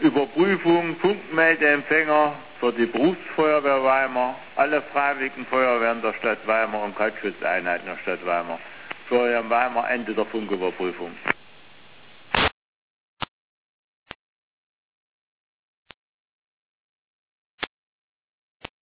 Überprüfung, Funkmeldeempfänger für die Berufsfeuerwehr Weimar, alle freiwilligen Feuerwehren der Stadt Weimar und Kaltschutzeinheiten der Stadt Weimar. Florian Weimar, Ende der Funküberprüfung.